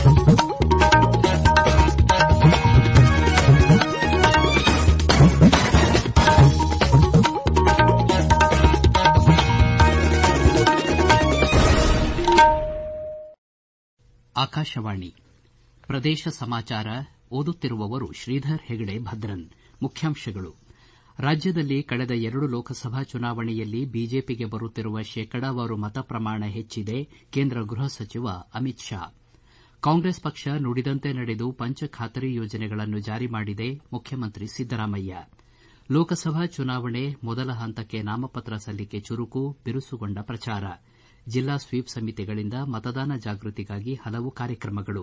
ಆಕಾಶವಾಣಿ ಪ್ರದೇಶ ಸಮಾಚಾರ ಓದುತ್ತಿರುವವರು ಶ್ರೀಧರ್ ಹೆಗಡೆ ಭದ್ರನ್. ಮುಖ್ಯಾಂಶಗಳು. ರಾಜ್ಯದಲ್ಲಿ ಕಳೆದ 2 ಲೋಕಸಭಾ ಚುನಾವಣೆಯಲ್ಲಿ ಬಿಜೆಪಿಗೆ ಬರುತ್ತಿರುವ ಶೇಕಡಾವಾರು ಮತ ಪ್ರಮಾಣ ಹೆಚ್ಚಿದೆ, ಕೇಂದ್ರ ಗೃಹ ಸಚಿವ ಅಮಿತ್ ಶಾ. ಕಾಂಗ್ರೆಸ್ ಪಕ್ಷ ನುಡಿದಂತೆ ನಡೆದು ಪಂಚ ಖಾತರಿ ಯೋಜನೆಗಳನ್ನು ಜಾರಿ ಮಾಡಿದೆ, ಮುಖ್ಯಮಂತ್ರಿ ಸಿದ್ದರಾಮಯ್ಯ. ಲೋಕಸಭಾ ಚುನಾವಣೆ ಮೊದಲ ಹಂತಕ್ಕೆ ನಾಮಪತ್ರ ಸಲ್ಲಿಕೆ ಚುರುಕು, ಬಿರುಸುಗೊಂಡ ಪ್ರಚಾರ. ಜಿಲ್ಲಾ ಸ್ವೀಪ್ ಸಮಿತಿಗಳಿಂದ ಮತದಾನ ಜಾಗೃತಿಗಾಗಿ ಹಲವು ಕಾರ್ಯಕ್ರಮಗಳು.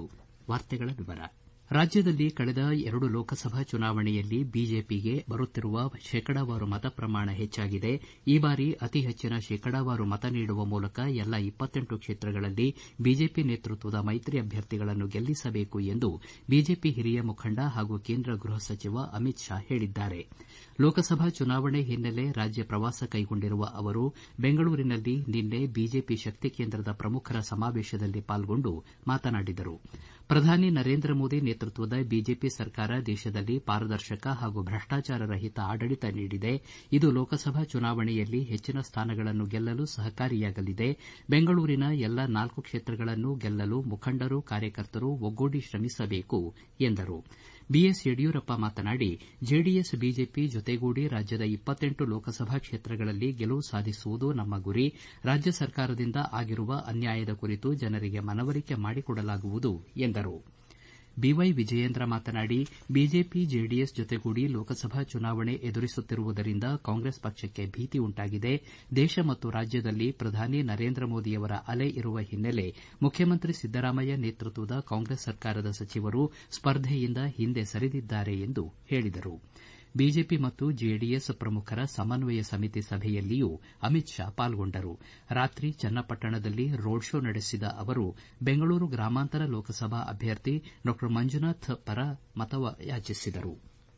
ರಾಜ್ಯದಲ್ಲಿ ಕಳೆದ 2 ಲೋಕಸಭಾ ಚುನಾವಣೆಯಲ್ಲಿ ಬಿಜೆಪಿಗೆ ಬರುತ್ತಿರುವ ಶೇಕಡಾವಾರು ಮತ ಪ್ರಮಾಣ ಹೆಚ್ಚಾಗಿದೆ. ಈ ಬಾರಿ ಅತಿ ಹೆಚ್ಚಿನ ಶೇಕಡಾವಾರು ಮತ ನೀಡುವ ಮೂಲಕ ಎಲ್ಲ 28 ಕ್ಷೇತ್ರಗಳಲ್ಲಿ ಬಿಜೆಪಿ ನೇತೃತ್ವದ ಮೈತ್ರಿ ಅಭ್ಯರ್ಥಿಗಳನ್ನು ಗೆಲ್ಲಿಸಬೇಕು ಎಂದು ಬಿಜೆಪಿ ಹಿರಿಯ ಮುಖಂಡ ಹಾಗೂ ಕೇಂದ್ರ ಗೃಹ ಸಚಿವ ಅಮಿತ್ ಶಾ ಹೇಳಿದ್ದಾರೆ. ಲೋಕಸಭಾ ಚುನಾವಣೆ ಹಿನ್ನೆಲೆ ರಾಜ್ಯ ಪ್ರವಾಸ ಕೈಗೊಂಡಿರುವ ಅವರು ಬೆಂಗಳೂರಿನಲ್ಲಿ ನಿನ್ನೆ ಬಿಜೆಪಿ ಶಕ್ತಿ ಕೇಂದ್ರದ ಪ್ರಮುಖರ ಸಮಾವೇಶದಲ್ಲಿ ಪಾಲ್ಗೊಂಡು ಮಾತನಾಡಿದರು. ಪ್ರಧಾನಿ ನರೇಂದ್ರ ಮೋದಿ ನೇತೃತ್ವದ ಬಿಜೆಪಿ ಸರ್ಕಾರ ದೇಶದಲ್ಲಿ ಪಾರದರ್ಶಕ ಹಾಗೂ ಭ್ರಷ್ಟಾಚಾರ ರಹಿತ ಆಡಳಿತ ನೀಡಿದೆ. ಇದು ಲೋಕಸಭಾ ಚುನಾವಣೆಯಲ್ಲಿ ಹೆಚ್ಚಿನ ಸ್ಥಾನಗಳನ್ನು ಗೆಲ್ಲಲು ಸಹಕಾರಿಯಾಗಲಿದೆ. ಬೆಂಗಳೂರಿನ ಎಲ್ಲ 4 ಕ್ಷೇತ್ರಗಳನ್ನು ಗೆಲ್ಲಲು ಮುಖಂಡರು, ಕಾರ್ಯಕರ್ತರು ಒಗ್ಗೂಡಿ ಶ್ರಮಿಸಬೇಕು ಎಂದರು. ಬಿಎಸ್ ಯಡಿಯೂರಪ್ಪ ಮಾತನಾಡಿ, ಜೆಡಿಎಸ್ ಬಿಜೆಪಿ ಜೊತೆಗೂಡಿ ರಾಜ್ಯದ 28 ಲೋಕಸಭಾ ಕ್ಷೇತ್ರಗಳಲ್ಲಿ ಗೆಲುವು ಸಾಧಿಸುವುದು ನಮ್ಮ ಗುರಿ. ರಾಜ್ಯ ಸರ್ಕಾರದಿಂದ ಆಗಿರುವ ಅನ್ಯಾಯದ ಕುರಿತು ಜನರಿಗೆ ಮನವರಿಕೆ ಮಾಡಿಕೊಡಲಾಗುವುದು ಎಂದರು. ಬಿವೈ ವಿಜಯೇಂದ್ರ ಮಾತನಾಡಿ, ಬಿಜೆಪಿ ಜೆಡಿಎಸ್ ಜೊತೆಗೂಡಿ ಲೋಕಸಭಾ ಚುನಾವಣೆ ಎದುರಿಸುತ್ತಿರುವುದರಿಂದ ಕಾಂಗ್ರೆಸ್ ಪಕ್ಷಕ್ಕೆ ಭೀತಿ ಉಂಟಾಗಿದೆ. ದೇಶ ಮತ್ತು ರಾಜ್ಯದಲ್ಲಿ ಪ್ರಧಾನಿ ನರೇಂದ್ರ ಮೋದಿಯವರ ಅಲೆ ಇರುವ ಹಿನ್ನೆಲೆ ಮುಖ್ಯಮಂತ್ರಿ ಸಿದ್ದರಾಮಯ್ಯ ನೇತೃತ್ವದ ಕಾಂಗ್ರೆಸ್ ಸರ್ಕಾರದ ಸಚಿವರು ಸ್ಪರ್ಧೆಯಿಂದ ಹಿಂದೆ ಸರಿದಿದ್ದಾರೆ ಎಂದು ಹೇಳಿದರು. ಬಿಜೆಪಿ ಮತ್ತು ಜೆಡಿಎಸ್ ಪ್ರಮುಖರ ಸಮನ್ವಯ ಸಮಿತಿ ಸಭೆಯಲ್ಲಿಯೂ ಅಮಿತ್ ಶಾ ಪಾಲ್ಗೊಂಡರು. ರಾತ್ರಿ ಚನ್ನಪಟ್ಟಣದಲ್ಲಿ ರೋಡ್ ಶೋ ನಡೆಸಿದ ಅವರು ಬೆಂಗಳೂರು ಗ್ರಾಮಾಂತರ ಲೋಕಸಭಾ ಅಭ್ಯರ್ಥಿ ಡಾ ಮಂಜುನಾಥ್ ಪರ ಮತಯಾಚಿಸಿದರು.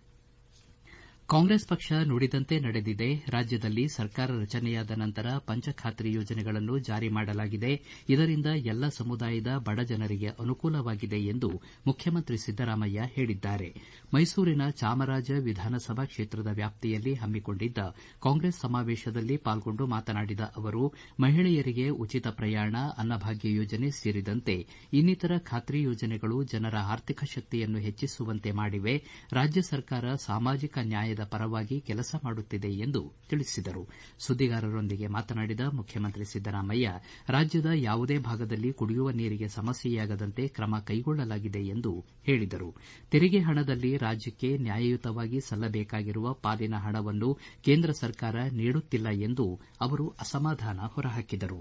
ಕಾಂಗ್ರೆಸ್ ಪಕ್ಷ ನುಡಿದಂತೆ ನಡೆದಿದೆ. ರಾಜ್ಯದಲ್ಲಿ ಸರ್ಕಾರ ರಚನೆಯಾದ ನಂತರ ಪಂಚ ಖಾತ್ರಿ ಯೋಜನೆಗಳನ್ನು ಜಾರಿ ಮಾಡಲಾಗಿದೆ. ಇದರಿಂದ ಎಲ್ಲ ಸಮುದಾಯದ ಬಡ ಜನರಿಗೆ ಅನುಕೂಲವಾಗಿದೆ ಎಂದು ಮುಖ್ಯಮಂತ್ರಿ ಸಿದ್ದರಾಮಯ್ಯ ಹೇಳಿದ್ದಾರೆ. ಮೈಸೂರಿನ ಚಾಮರಾಜ ವಿಧಾನಸಭಾ ಕ್ಷೇತ್ರದ ವ್ಯಾಪ್ತಿಯಲ್ಲಿ ಹಮ್ಮಿಕೊಂಡಿದ್ದ ಕಾಂಗ್ರೆಸ್ ಸಮಾವೇಶದಲ್ಲಿ ಪಾಲ್ಗೊಂಡು ಮಾತನಾಡಿದ ಅವರು, ಮಹಿಳೆಯರಿಗೆ ಉಚಿತ ಪ್ರಯಾಣ, ಅನ್ನಭಾಗ್ಯ ಯೋಜನೆ ಸೇರಿದಂತೆ ಇನ್ನಿತರ ಖಾತ್ರಿ ಯೋಜನೆಗಳು ಜನರ ಆರ್ಥಿಕ ಶಕ್ತಿಯನ್ನು ಹೆಚ್ಚಿಸುವಂತೆ ಮಾಡಿವೆ. ರಾಜ್ಯ ಸರ್ಕಾರ ಸಾಮಾಜಿಕ ನ್ಯಾಯದ ಪರವಾಗಿ ಕೆಲಸ ಮಾಡುತ್ತಿದೆ ಎಂದು ತಿಳಿಸಿದರು. ಸುದ್ದಿಗಾರರೊಂದಿಗೆ ಮಾತನಾಡಿದ ಮುಖ್ಯಮಂತ್ರಿ ಸಿದ್ದರಾಮಯ್ಯ, ರಾಜ್ಯದ ಯಾವುದೇ ಭಾಗದಲ್ಲಿ ಕುಡಿಯುವ ನೀರಿಗೆ ಸಮಸ್ಯೆಯಾಗದಂತೆ ಕ್ರಮ ಕೈಗೊಳ್ಳಲಾಗಿದೆ ಎಂದು ಹೇಳಿದರು. ತೆರಿಗೆ ಹಣದಲ್ಲಿ ರಾಜ್ಯಕ್ಕೆ ನ್ಯಾಯಯುತವಾಗಿ ಸಲ್ಲಬೇಕಾಗಿರುವ ಪಾಲಿನ ಹಣವನ್ನು ಕೇಂದ್ರ ಸರ್ಕಾರ ನೀಡುತ್ತಿಲ್ಲ ಎಂದು ಅವರು ಅಸಮಾಧಾನ ಹೊರಹಾಕಿದರು.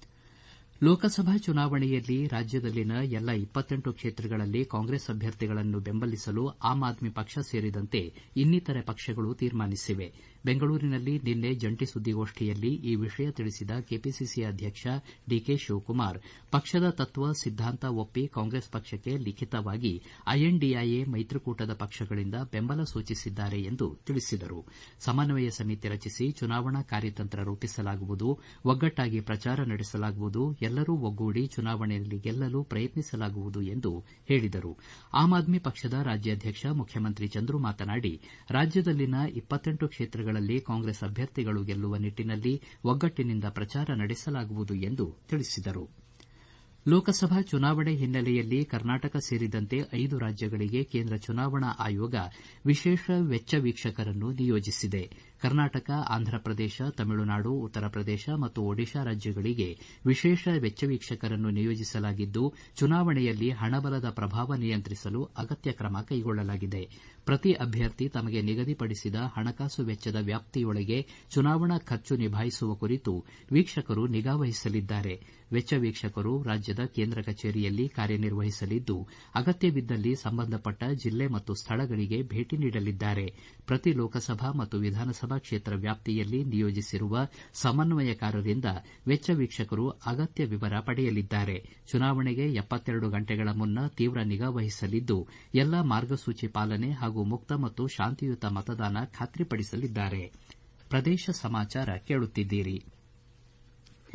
ಲೋಕಸಭಾ ಚುನಾವಣೆಯಲ್ಲಿ ರಾಜ್ಯದಲ್ಲಿನ ಎಲ್ಲ 28 ಕ್ಷೇತ್ರಗಳಲ್ಲಿ ಕಾಂಗ್ರೆಸ್ ಅಭ್ಯರ್ಥಿಗಳನ್ನು ಬೆಂಬಲಿಸಲು ಆಮ್ ಆದ್ಮಿ ಪಕ್ಷ ಸೇರಿದಂತೆ ಇನ್ನಿತರೆ ಪಕ್ಷಗಳು ತೀರ್ಮಾನಿಸಿವೆ. ಬೆಂಗಳೂರಿನಲ್ಲಿ ನಿನ್ನೆ ಜಂಟಿ ಸುದ್ದಿಗೋಷ್ಠಿಯಲ್ಲಿ ಈ ವಿಷಯ ತಿಳಿಸಿದ ಕೆಪಿಸಿಸಿ ಅಧ್ಯಕ್ಷ ಡಿಕೆ ಶಿವಕುಮಾರ್, ಪಕ್ಷದ ತತ್ವ ಸಿದ್ದಾಂತ ಒಪ್ಪಿ ಕಾಂಗ್ರೆಸ್ ಪಕ್ಷಕ್ಕೆ ಲಿಖಿತವಾಗಿ ಐಎನ್ಡಿಎ ಮೈತ್ರಿಕೂಟದ ಪಕ್ಷಗಳಿಂದ ಬೆಂಬಲ ಸೂಚಿಸಿದ್ದಾರೆ ಎಂದು ತಿಳಿಸಿದರು. ಸಮನ್ವಯ ಸಮಿತಿ ರಚಿಸಿ ಚುನಾವಣಾ ಕಾರ್ಯತಂತ್ರ ರೂಪಿಸಲಾಗುವುದು, ಒಗ್ಗಟ್ಟಾಗಿ ಪ್ರಚಾರ ನಡೆಸಲಾಗುವುದು, ಎಲ್ಲರೂ ಒಗ್ಗೂಡಿ ಚುನಾವಣೆಯಲ್ಲಿ ಗೆಲ್ಲಲು ಪ್ರಯತ್ನಿಸಲಾಗುವುದು ಎಂದು ಹೇಳಿದರು. ಆಮ್ ಆದ್ಮಿ ಪಕ್ಷದ ರಾಜ್ಯಾಧ್ಯಕ್ಷ ಮುಖ್ಯಮಂತ್ರಿ ಚಂದ್ರು ಮಾತನಾಡಿ, ರಾಜ್ಯದಲ್ಲಿನ 28 ಕ್ಷೇತ್ರಗಳಲ್ಲಿ ಕಾಂಗ್ರೆಸ್ ಅಭ್ಯರ್ಥಿಗಳು ಗೆಲ್ಲುವ ನಿಟ್ಟನಲ್ಲಿ ಒಗ್ಗಟ್ಟಿನಿಂದ ಪ್ರಚಾರ ನಡೆಸಲಾಗುವುದು ಎಂದು ತಿಳಿಸಿದರು. ಲೋಕಸಭಾ ಚುನಾವಣೆ ಹಿನ್ನೆಲೆಯಲ್ಲಿ ಕರ್ನಾಟಕ ಸೇರಿದಂತೆ 5 ರಾಜ್ಯಗಳಿಗೆ ಕೇಂದ್ರ ಚುನಾವಣಾ ಆಯೋಗ ವಿಶೇಷ ವೆಚ್ಚ ವೀಕ್ಷಕರನ್ನು ನಿಯೋಜಿಸಿದೆ. ಕರ್ನಾಟಕ, ಆಂಧ್ರಪ್ರದೇಶ, ತಮಿಳುನಾಡು, ಉತ್ತರ ಪ್ರದೇಶ ಮತ್ತು ಒಡಿಶಾ ರಾಜ್ಯಗಳಿಗೆ ವಿಶೇಷ ವೆಚ್ಚ ವೀಕ್ಷಕರನ್ನು ನಿಯೋಜಿಸಲಾಗಿದ್ದು, ಚುನಾವಣೆಯಲ್ಲಿ ಹಣಬಲದ ಪ್ರಭಾವ ನಿಯಂತ್ರಿಸಲು ಅಗತ್ಯ ಕ್ರಮ ಕೈಗೊಳ್ಳಲಾಗಿದೆ. ಪ್ರತಿ ಅಭ್ಯರ್ಥಿ ತಮಗೆ ನಿಗದಿಪಡಿಸಿದ ಹಣಕಾಸು ವೆಚ್ಚದ ವ್ಯಾಪ್ತಿಯೊಳಗೆ ಚುನಾವಣಾ ಖರ್ಚು ನಿಭಾಯಿಸುವ ಕುರಿತು ವೀಕ್ಷಕರು ನಿಗಾವಹಿಸಲಿದ್ದಾರೆ. ವೆಚ್ಚ ವೀಕ್ಷಕರು ರಾಜ್ಯದ ಕೇಂದ್ರ ಕಚೇರಿಯಲ್ಲಿ ಕಾರ್ಯನಿರ್ವಹಿಸಲಿದ್ದು, ಅಗತ್ಯವಿದ್ದಲ್ಲಿ ಸಂಬಂಧಪಟ್ಟ ಜಿಲ್ಲೆ ಮತ್ತು ಸ್ಥಳಗಳಿಗೆ ಭೇಟಿ ನೀಡಲಿದ್ದಾರೆ. ಪ್ರತಿ ಲೋಕಸಭಾ ಮತ್ತು ವಿಧಾನಸಭಾ ಕ್ಷೇತ್ರ ವ್ಯಾಪ್ತಿಯಲ್ಲಿ ನಿಯೋಜಿಸಿರುವ ಸಮನ್ವಯಕಾರರಿಂದ ವೆಚ್ಚ ವೀಕ್ಷಕರು ಅಗತ್ಯ ವಿವರ ಪಡೆಯಲಿದ್ದಾರೆ. ಚುನಾವಣೆಗೆ 72 ಗಂಟೆಗಳ ಮುನ್ನ ತೀವ್ರ ನಿಗಾ ವಹಿಸಲಿದ್ದು, ಎಲ್ಲ ಮಾರ್ಗಸೂಚಿ ಪಾಲನೆ ಹಾಗೂ ಮುಕ್ತ ಮತ್ತು ಶಾಂತಿಯುತ ಮತದಾನ ಖಾತ್ರಿಪಡಿಸಲಿದ್ದಾರೆ. ಪ್ರದೇಶ ಸಮಾಚಾರ ಕೇಳುತ್ತಿದ್ದೀರಿ.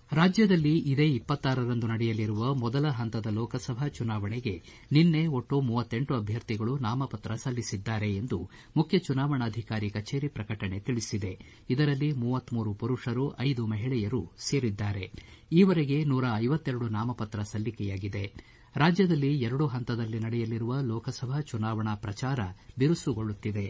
ರಾಜ್ಯದಲ್ಲಿ ಇದೇ 26ರಂದು ನಡೆಯಲಿರುವ ಮೊದಲ ಹಂತದ ಲೋಕಸಭಾ ಚುನಾವಣೆಗೆ ನಿನ್ನೆ ಒಟ್ಟು 38 ಅಭ್ಯರ್ಥಿಗಳು ನಾಮಪತ್ರ ಸಲ್ಲಿಸಿದ್ದಾರೆ ಎಂದು ಮುಖ್ಯ ಚುನಾವಣಾಧಿಕಾರಿ ಕಚೇರಿ ಪ್ರಕಟಣೆ ತಿಳಿಸಿದೆ. ಇದರಲ್ಲಿ 33 ಪುರುಷರು, 5 ಮಹಿಳೆಯರು ಸೇರಿದ್ದಾರೆ. ಈವರೆಗೆ 152 ನಾಮಪತ್ರ ಸಲ್ಲಿಕೆಯಾಗಿದೆ. ರಾಜ್ಯದಲ್ಲಿ 2 ಹಂತದಲ್ಲಿ ನಡೆಯಲಿರುವ ಲೋಕಸಭಾ ಚುನಾವಣಾ ಪ್ರಚಾರ ಬಿರುಸುಗೊಳ್ಳುತ್ತಿದೆ.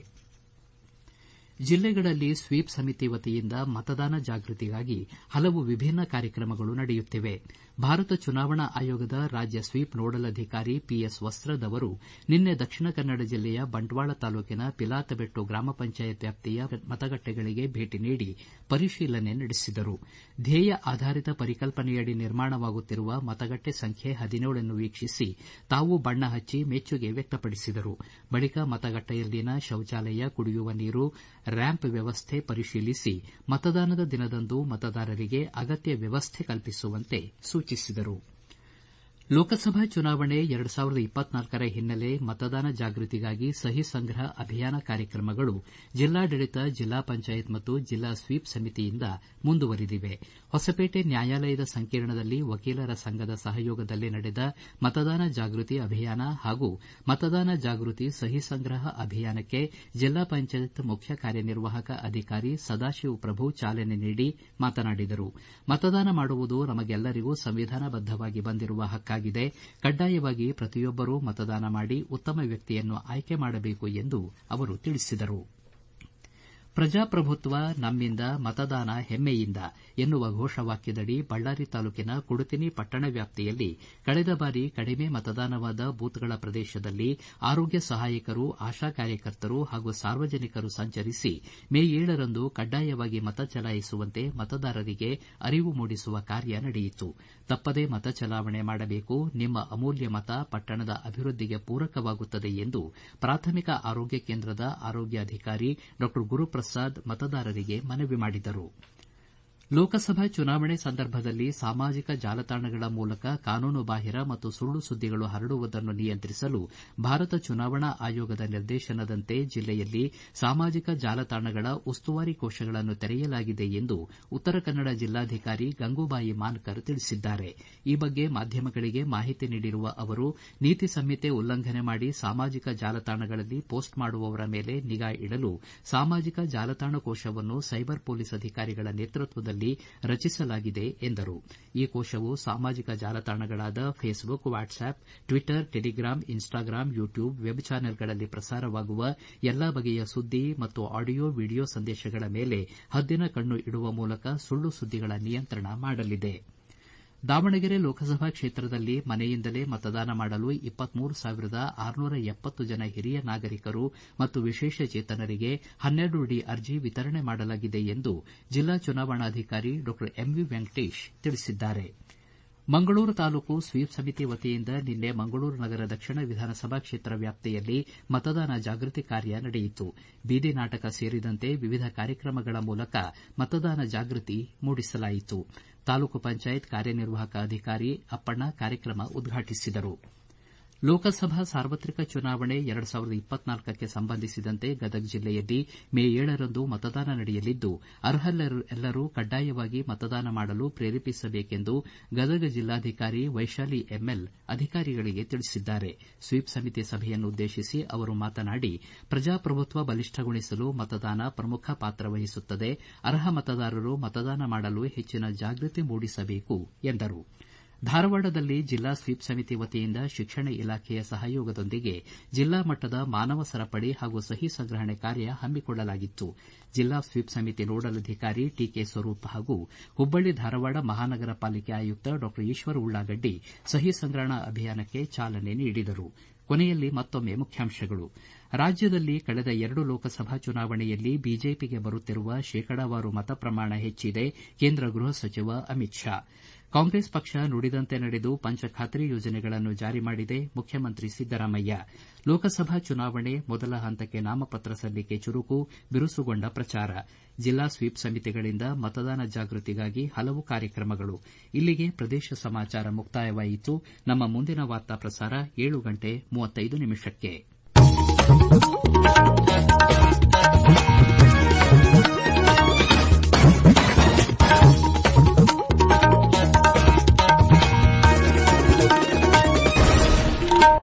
ಜಿಲ್ಲೆಗಳಲ್ಲಿ ಸ್ವೀಪ್ ಸಮಿತಿ ವತಿಯಿಂದ ಮತದಾನ ಜಾಗೃತಿಗಾಗಿ ಹಲವು ವಿಭಿನ್ನ ಕಾರ್ಯಕ್ರಮಗಳು ನಡೆಯುತ್ತಿವೆ. ಭಾರತ ಚುನಾವಣಾ ಆಯೋಗದ ರಾಜ್ಯ ಸ್ವೀಪ್ ನೋಡಲ್ ಅಧಿಕಾರಿ ಪಿಎಸ್ ವಸ್ತ್ರದ್ ಅವರು ನಿನ್ನೆ ದಕ್ಷಿಣ ಕನ್ನಡ ಜಿಲ್ಲೆಯ ಬಂಟ್ವಾಳ ತಾಲೂಕಿನ ಪಿಲಾತಬೆಟ್ಟು ಗ್ರಾಮ ಪಂಚಾಯತ್ ವ್ಯಾಪ್ತಿಯ ಮತಗಟ್ಟೆಗಳಿಗೆ ಭೇಟಿ ನೀಡಿ ಪರಿಶೀಲನೆ ನಡೆಸಿದರು. ಧ್ಯೇಯ ಆಧಾರಿತ ಪರಿಕಲ್ಪನೆಯಡಿ ನಿರ್ಮಾಣವಾಗುತ್ತಿರುವ ಮತಗಟ್ಟೆ ಸಂಖ್ಯೆ 17 ವೀಕ್ಷಿಸಿ ತಾವು ಬಣ್ಣ ಹಚ್ಚಿ ಮೆಚ್ಚುಗೆ ವ್ಯಕ್ತಪಡಿಸಿದರು. ಬಳಿಕ ಮತಗಟ್ಟೆಯಲ್ಲಿನ ಶೌಚಾಲಯ, ಕುಡಿಯುವ ನೀರು, ರ್ಯಾಂಪ್ ವ್ಯವಸ್ಥೆ ಪರಿಶೀಲಿಸಿ ಮತದಾನದ ದಿನದಂದು ಮತದಾರರಿಗೆ ಅಗತ್ಯ ವ್ಯವಸ್ಥೆ ಕಲ್ಪಿಸುವಂತೆ ಸೂಚಿಸಿದರು. ಲೋಕಸಭಾ ಚುನಾವಣೆ 2024ರ ಹಿನ್ನೆಲೆ ಮತದಾನ ಜಾಗೃತಿಗಾಗಿ ಸಹಿ ಸಂಗ್ರಹ ಅಭಿಯಾನ ಕಾರ್ಯಕ್ರಮಗಳು ಜಿಲ್ಲಾಡಳಿತ, ಜಿಲ್ಲಾ ಪಂಚಾಯತ್ ಮತ್ತು ಜಿಲ್ಲಾ ಸ್ವೀಪ್ ಸಮಿತಿಯಿಂದ ಮುಂದುವರಿದಿವೆ. ಹೊಸಪೇಟೆ ನ್ಯಾಯಾಲಯದ ಸಂಕೀರ್ಣದಲ್ಲಿ ವಕೀಲರ ಸಂಘದ ಸಹಯೋಗದಲ್ಲಿ ನಡೆದ ಮತದಾನ ಜಾಗೃತಿ ಅಭಿಯಾನ ಹಾಗೂ ಮತದಾನ ಜಾಗೃತಿ ಸಹಿ ಸಂಗ್ರಹ ಅಭಿಯಾನಕ್ಕೆ ಜಿಲ್ಲಾ ಪಂಚಾಯತ್ ಮುಖ್ಯ ಕಾರ್ಯನಿರ್ವಾಹಕ ಅಧಿಕಾರಿ ಸದಾಶಿವ ಪ್ರಭು ಚಾಲನೆ ನೀಡಿ ಮಾತನಾಡಿದರು. ಮತದಾನ ಮಾಡುವುದು ನಮಗೆಲ್ಲರಿಗೂ ಸಂವಿಧಾನಬದ್ದವಾಗಿ ಬಂದಿರುವ ಹಕ್ಕಾಗಿದೆ. ಕಡ್ಡಾಯವಾಗಿ ಪ್ರತಿಯೊಬ್ಬರೂ ಮತದಾನ ಮಾಡಿ ಉತ್ತಮ ವ್ಯಕ್ತಿಯನ್ನು ಆಯ್ಕೆ ಮಾಡಬೇಕು ಎಂದು ಅವರು ತಿಳಿಸಿದರು. ಪ್ರಜಾಪ್ರಭುತ್ವ ನಮ್ಮಿಂದ, ಮತದಾನ ಹೆಮ್ಮೆಯಿಂದ ಎನ್ನುವ ಘೋಷವಾಕ್ಯದಡಿ ಬಳ್ಳಾರಿ ತಾಲೂಕಿನ ಕುಡತಿನಿ ಪಟ್ಟಣ ವ್ಯಾಪ್ತಿಯಲ್ಲಿ ಕಳೆದ ಬಾರಿ ಕಡಿಮೆ ಮತದಾನವಾದ ಬೂತ್ಗಳ ಪ್ರದೇಶದಲ್ಲಿ ಆರೋಗ್ಯ ಸಹಾಯಕರು, ಆಶಾ ಕಾರ್ಯಕರ್ತರು ಹಾಗೂ ಸಾರ್ವಜನಿಕರು ಸಂಚರಿಸಿ ಮೇ 7ರಂದು ಕಡ್ಡಾಯವಾಗಿ ಮತ ಚಲಾಯಿಸುವಂತೆ ಮತದಾರರಿಗೆ ಅರಿವು ಮೂಡಿಸುವ ಕಾರ್ಯ ನಡೆಯಿತು. ತಪ್ಪದೇ ಮತ ಚಲಾವಣೆ ಮಾಡಬೇಕು. ನಿಮ್ಮ ಅಮೂಲ್ಯ ಮತ ಪಟ್ಟಣದ ಅಭಿವೃದ್ಧಿಗೆ ಪೂರಕವಾಗುತ್ತದೆ ಎಂದು ಪ್ರಾಥಮಿಕ ಆರೋಗ್ಯ ಕೇಂದ್ರದ ಆರೋಗ್ಯಾಧಿಕಾರಿ ಡಾ ಗುರುಪ್ರಸಾದ್ ಮತದಾರರಿಗೆ ಮನವಿ ಮಾಡಿದರು. ಲೋಕಸಭಾ ಚುನಾವಣೆ ಸಂದರ್ಭದಲ್ಲಿ ಸಾಮಾಜಿಕ ಜಾಲತಾಣಗಳ ಮೂಲಕ ಕಾನೂನುಬಾಹಿರ ಮತ್ತು ಸುಳ್ಳು ಸುದ್ದಿಗಳು ಹರಡುವುದನ್ನು ನಿಯಂತ್ರಿಸಲು ಭಾರತ ಚುನಾವಣಾ ಆಯೋಗದ ನಿರ್ದೇಶನದಂತೆ ಜಿಲ್ಲೆಯಲ್ಲಿ ಸಾಮಾಜಿಕ ಜಾಲತಾಣಗಳ ಉಸ್ತುವಾರಿ ಕೋಶಗಳನ್ನು ತೆರೆಯಲಾಗಿದೆ ಎಂದು ಉತ್ತರ ಕನ್ನಡ ಜಿಲ್ಲಾಧಿಕಾರಿ ಗಂಗೂಬಾಯಿ ಮಾನಕರ್ ತಿಳಿಸಿದ್ದಾರೆ. ಈ ಬಗ್ಗೆ ಮಾಧ್ಯಮಗಳಿಗೆ ಮಾಹಿತಿ ನೀಡಿರುವ ಅವರು, ನೀತಿ ಸಂಹಿತೆ ಉಲ್ಲಂಘನೆ ಮಾಡಿ ಸಾಮಾಜಿಕ ಜಾಲತಾಣಗಳಲ್ಲಿ ಪೋಸ್ಟ್ ಮಾಡುವವರ ಮೇಲೆ ನಿಗಾ ಇಡಲು ಸಾಮಾಜಿಕ ಜಾಲತಾಣ ಕೋಶವನ್ನು ಸೈಬರ್ ಪೊಲೀಸ್ ಅಧಿಕಾರಿಗಳ ನೇತೃತ್ವದಲ್ಲಿ ರಚಿಸಲಾಗಿದೆ ಎಂದರು. ಈ ಕೋಶವು ಸಾಮಾಜಿಕ ಜಾಲತಾಣಗಳಾದ Facebook, WhatsApp, Twitter, Telegram, Instagram, YouTube, web ಚಾನೆಲ್ಗಳಲ್ಲಿ ಪ್ರಸಾರವಾಗುವ ಎಲ್ಲಾ ಬಗೆಯ ಸುದ್ದಿ ಮತ್ತು ಆಡಿಯೋ, ವಿಡಿಯೋ ಸಂದೇಶಗಳ ಮೇಲೆ ಹದ್ದಿನ ಕಣ್ಣು ಇಡುವ ಮೂಲಕ ಸುಳ್ಳು ಸುದ್ದಿಗಳ ನಿಯಂತ್ರಣ ಮಾಡಲಿದೆ. ದಾವಣಗೆರೆ ಲೋಕಸಭಾ ಕ್ಷೇತ್ರದಲ್ಲಿ ಮನೆಯಿಂದಲೇ ಮತದಾನ ಮಾಡಲು 23,670 ಜನ ಹಿರಿಯ ನಾಗರಿಕರು ಮತ್ತು ವಿಶೇಷಚೇತನರಿಗೆ 12ಡಿ ಅರ್ಜಿ ವಿತರಣೆ ಮಾಡಲಾಗಿದೆ ಎಂದು ಜಿಲ್ಲಾ ಚುನಾವಣಾಧಿಕಾರಿ ಡಾ ಎಂವಿ ವೆಂಕಟೇಶ್ ತಿಳಿಸಿದ್ದಾರೆ. ಮಂಗಳೂರು ತಾಲೂಕು ಸ್ವೀಪ್ ಸಮಿತಿ ವತಿಯಿಂದ ನಿನ್ನೆ ಮಂಗಳೂರು ನಗರ ದಕ್ಷಿಣ ವಿಧಾನಸಭಾ ಕ್ಷೇತ್ರ ವ್ಯಾಪ್ತಿಯಲ್ಲಿ ಮತದಾನ ಜಾಗೃತಿ ಕಾರ್ಯ ನಡೆಯಿತು. ಬೀದಿ ನಾಟಕ ಸೇರಿದಂತೆ ವಿವಿಧ ಕಾರ್ಯಕ್ರಮಗಳ ಮೂಲಕ ಮತದಾನ ಜಾಗೃತಿ ಮೂಡಿಸಲಾಯಿತು. ತಾಲೂಕು ಪಂಚಾಯತ್ ಕಾರ್ಯನಿರ್ವಾಹಕ ಅಧಿಕಾರಿ ಅಪ್ಪಣ್ಣ ಕಾರ್ಯಕ್ರಮ ಉದ್ಘಾಟಿಸಿದರು. ಲೋಕಸಭಾ ಸಾರ್ವತ್ರಿಕ ಚುನಾವಣೆ 2024ಕ್ಕೆ ಸಂಬಂಧಿಸಿದಂತೆ ಗದಗ ಜಿಲ್ಲೆಯಲ್ಲಿ ಮೇ 7ರಂದು ಮತದಾನ ನಡೆಯಲಿದ್ದು, ಅರ್ಹರೆಲ್ಲರೂ ಕಡ್ಡಾಯವಾಗಿ ಮತದಾನ ಮಾಡಲು ಪ್ರೇರೇಪಿಸಬೇಕೆಂದು ಗದಗ ಜಿಲ್ಲಾಧಿಕಾರಿ ವೈಶಾಲಿ ಎಂಎಲ್ ಅಧಿಕಾರಿಗಳಿಗೆ ತಿಳಿಸಿದ್ದಾರೆ. ಸ್ವೀಪ್ ಸಮಿತಿ ಸಭೆಯನ್ನುದ್ದೇಶಿಸಿ ಅವರು ಮಾತನಾಡಿ, ಪ್ರಜಾಪ್ರಭುತ್ವ ಬಲಿಷ್ಠಗೊಳಿಸಲು ಮತದಾನ ಪ್ರಮುಖ ಪಾತ್ರ ವಹಿಸುತ್ತದೆ. ಅರ್ಹ ಮತದಾರರು ಮತದಾನ ಮಾಡಲು ಹೆಚ್ಚಿನ ಜಾಗೃತಿ ಮೂಡಿಸಬೇಕು ಎಂದರು. ಧಾರವಾಡದಲ್ಲಿ ಜಿಲ್ಲಾ ಸ್ವೀಪ್ ಸಮಿತಿ ವತಿಯಿಂದ ಶಿಕ್ಷಣ ಇಲಾಖೆಯ ಸಹಯೋಗದೊಂದಿಗೆ ಜಿಲ್ಲಾ ಮಟ್ಟದ ಮಾನವ ಸರಪಳಿ ಹಾಗೂ ಸಹಿ ಸಂಗ್ರಹಣೆ ಕಾರ್ಯ ಹಮ್ಮಿಕೊಳ್ಳಲಾಗಿತ್ತು. ಜಿಲ್ಲಾ ಸ್ವೀಪ್ ಸಮಿತಿ ನೋಡಲ್ ಅಧಿಕಾರಿ ಟಿಕೆ ಸ್ವರೂಪ್ ಹಾಗೂ ಹುಬ್ಬಳ್ಳಿ ಧಾರವಾಡ ಮಹಾನಗರ ಪಾಲಿಕೆ ಆಯುಕ್ತ ಡಾ ಈಶ್ವರ ಉಳ್ಳಾಗಡ್ಡಿ ಸಹಿ ಸಂಗ್ರಹಣಾ ಅಭಿಯಾನಕ್ಕೆ ಚಾಲನೆ ನೀಡಿದರು. ಕೊನೆಯಲ್ಲಿ ಮತ್ತೊಮ್ಮೆ ಮುಖ್ಯಾಂಶಗಳು. ರಾಜ್ಯದಲ್ಲಿ ಕಳೆದ 2 ಲೋಕಸಭಾ ಚುನಾವಣೆಯಲ್ಲಿ ಬಿಜೆಪಿಗೆ ಬರುತ್ತಿರುವ ಶೇಕಡಾವಾರು ಮತ ಪ್ರಮಾಣ ಹೆಚ್ಚಿದೆ, ಕೇಂದ್ರ ಗೃಹ ಸಚಿವ ಅಮಿತ್ ಶಾ. ಕಾಂಗ್ರೆಸ್ ಪಕ್ಷ ನುಡಿದಂತೆ ನಡೆದು ಪಂಚ ಖಾತ್ರಿ ಯೋಜನೆಗಳನ್ನು ಜಾರಿ ಮಾಡಿದೆ, ಮುಖ್ಯಮಂತ್ರಿ ಸಿದ್ದರಾಮಯ್ಯ. ಲೋಕಸಭಾ ಚುನಾವಣೆ ಮೊದಲ ಹಂತಕ್ಕೆ ನಾಮಪತ್ರ ಸಲ್ಲಿಕೆ ಚುರುಕು, ಬಿರುಸುಗೊಂಡ ಪ್ರಚಾರ. ಜಿಲ್ಲಾ ಸ್ವೀಪ್ ಸಮಿತಿಗಳಿಂದ ಮತದಾನ ಜಾಗೃತಿಗಾಗಿ ಹಲವು ಕಾರ್ಯಕ್ರಮಗಳು. ಇಲ್ಲಿಗೆ ಪ್ರದೇಶ ಸಮಾಚಾರ ಮುಕ್ತಾಯವಾಯಿತು. ನಮ್ಮ ಮುಂದಿನ ವಾರ್ತಾ ಪ್ರಸಾರ 7:35 ನಿಮಿಷಕ್ಕೆ.